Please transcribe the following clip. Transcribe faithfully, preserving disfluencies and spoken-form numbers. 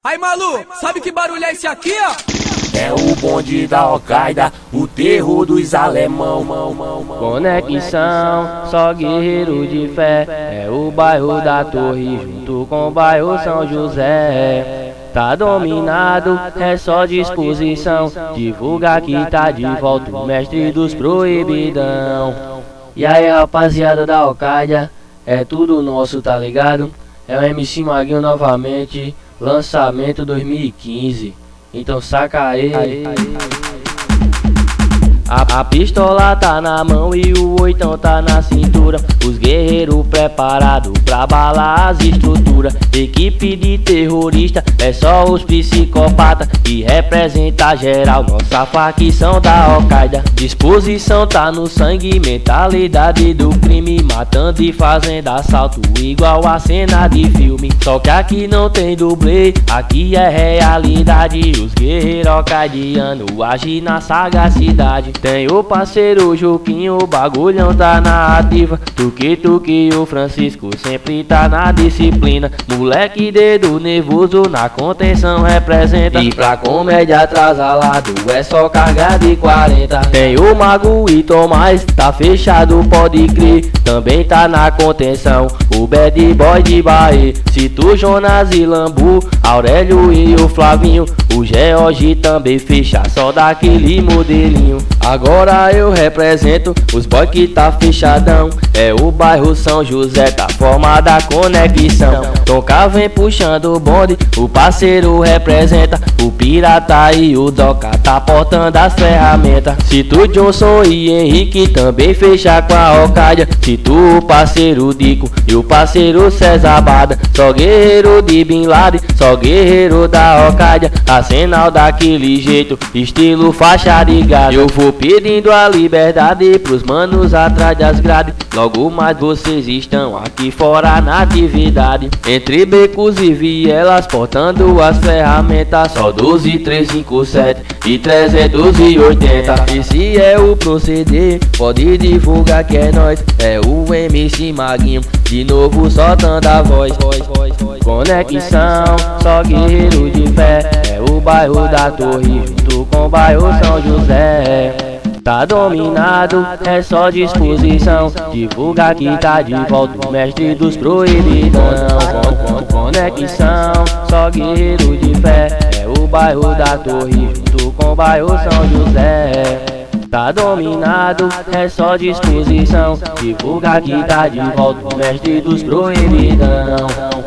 Aí, Malu, sabe que barulho é esse aqui, ó? É o bonde da Al-Qaeda, o terror dos alemão. Conexão, só guerreiro de fé. É o bairro da Torre junto com o bairro São José. Tá dominado, é só disposição. Divulga que tá de volta o mestre dos proibidão. E aí, rapaziada da Al-Qaeda, é tudo nosso, tá ligado? É o M C Maguinho novamente, lançamento dois mil e quinze. Então saca aí. A, a pistola tá na mão e o oitão tá na cintura. Os guerreiros preparados pra balar as estruturas. Equipe de terrorista, é só os psicopatas que representa geral, nossa facção da Al-Qaeda. Disposição tá no sangue, mentalidade do crime, matando e fazendo assalto igual a cena de filme. Só que aqui não tem dublê, aqui é realidade. Os guerreiros al-qaidianos agem na sagacidade. Tem o parceiro Juquinho, o bagulhão tá na ativa. Tuque Tuque, o Francisco sempre tá na disciplina. Moleque dedo nervoso, na contenção representa. E pra comédia atrasalado, é só carga de quarenta. Tem o Mago e Tomás, tá fechado, pode crer. Também tá na contenção, o Bad Boy de Bahia. Cito Jonas e Lambu, Aurélio e o Flavinho. O George também fecha, só daquele modelinho. Agora eu represento os boy que tá fechadão. É o bairro São José, tá formada a conexão. Tonka vem puxando o bonde, o parceiro representa. O Pirata e o Doca tá portando as ferramentas. Cito Johnson e Henrique também fecha com a Al-Qaeda. Cito o parceiro Dico e o parceiro César Bada. Só guerreiro de Bin Laden, só guerreiro da Al-Qaeda. Arsenal daquele jeito, estilo faixa de gado. Eu vou pedindo a liberdade pros manos atrás das grades. Logo mais vocês estão aqui fora na atividade. Entre becos e vielas, portando as ferramentas. Só doze, trezentos e cinquenta e sete e trezentos e oitenta. Esse é o proceder, pode divulgar que é nóis. É o M C Maguinho, de novo soltando a voz. Conexão, só guerreiro de fé. É o bairro da Torre junto com o bairro São José. Tá dominado, é só disposição. Divulga que tá de volta o mestre dos proibidão. Conexão, só guerreiro de fé. É o bairro da Torre junto com o bairro São José. Tá dominado, é só disposição. Divulga que tá de volta o mestre dos proibidão.